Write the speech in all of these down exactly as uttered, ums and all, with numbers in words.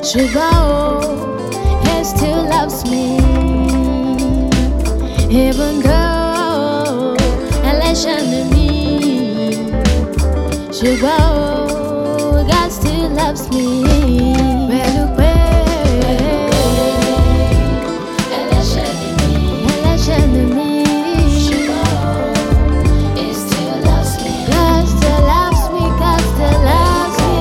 Shubao, he still loves me, even though election to me. Shubao, God still loves me. Well, election to me, election to me. Shubao, he still loves me. God still loves me. God still loves me.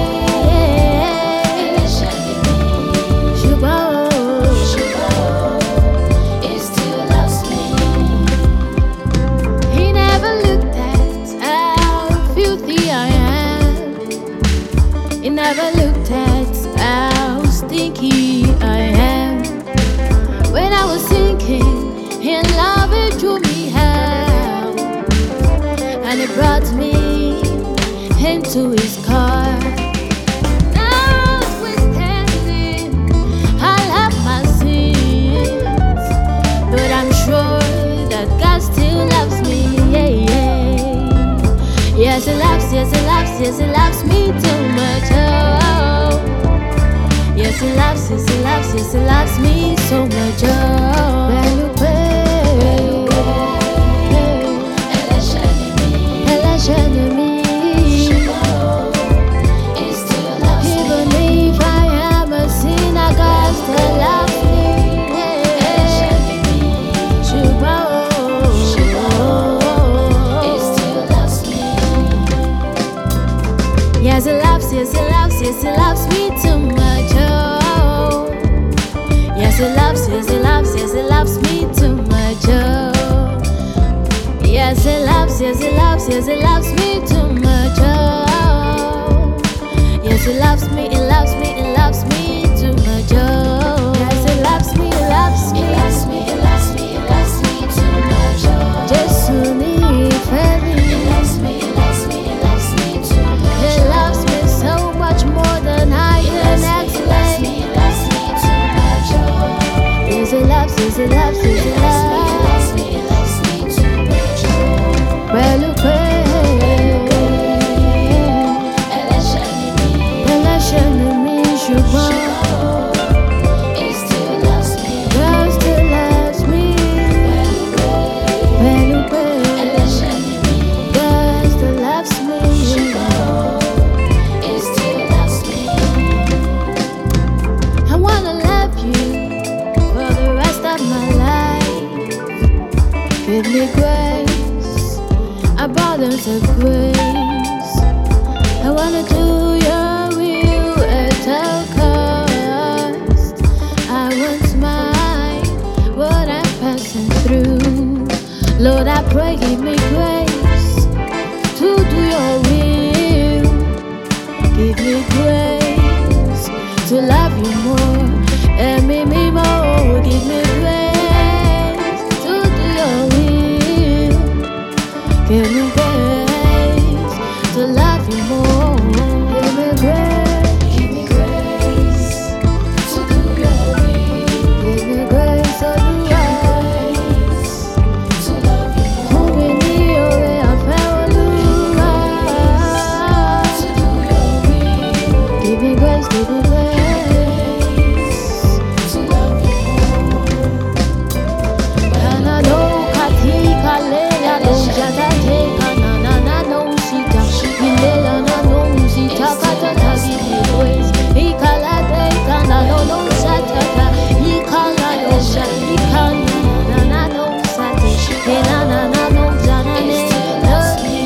He never looked at how stinky I am. When I was sinking in love, it drew me out, and it brought me into his car. Now we're standing, I love my sins, but I'm sure that God still loves me. Yeah, yeah. Yes, he loves, yes, he loves, yes, he loves me too much. Oh, yes, he loves, yes, he loves, yes, he loves me so much. Oh, well, well, election to me. Even if I am a sinner, God still loves me. Yes, he loves, yes, he loves, yes, he loves me too much. Oh, yes, he loves, yes, he loves, yes, he loves me too much. Oh, yes, he loves, yes, he loves, yes, he loves me too much. Oh, yes, he loves me, he loves me, he loves me too much. Oh, yes, he loves me, he loves me, he loves me, he loves me, he loves me too much. Oh, just to me, baby, he loves me, he loves me, he loves me too much. He loves me so much more than I can explain. He loves me, he loves me too much. Oh, yes, he loves, yes, he loves, yes, he loves me, he loves me, he loves me too much. Oh, well, look, election to me, election to me, Shubao. He still loves me, God still loves me. Well, look, election to me, God still loves me. Shubao, he still loves me. I wanna love you for the rest of my life. Give me grace, abundance of grace. I wanna do your will at all cost. I won't smile what I'm passing through. Lord, I pray, give me grace to do your will. Give me grace to love you more, and me, me more. Give me grace to do your will. Give me grace to love you more. Give me grace, give me grace to do your will. Give me grace to do your grace to love you more. Moving me away, I found you to do your will. Give me grace, give me grace to love you more. And I know katika lela do jata teka na na na no sita ilela na no sita kata tagi grace ikala teka na no no satata ikala no sha ikala na na no sati ina na na no jana ne love me.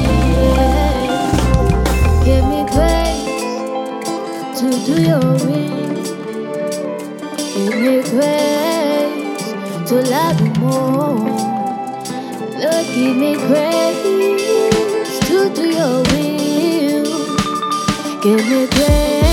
Give me grace to do your will. Give me grace to love you more. Lord, give me grace to do your will. Give me grace.